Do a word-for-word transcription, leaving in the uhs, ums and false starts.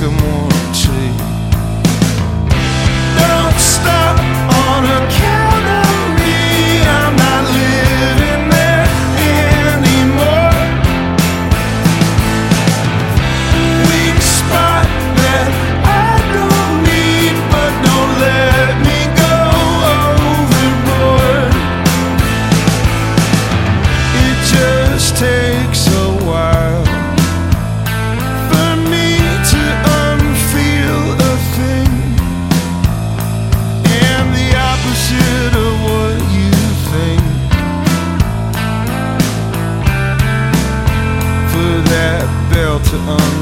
sycamore tree. Don't stop on account of me, I'm not living there anymore. Weak spot that I don't need, but don't let me go overboard. It just takes a while for me to unfeel a thing, and the opposite of what you think, for that bell to unring.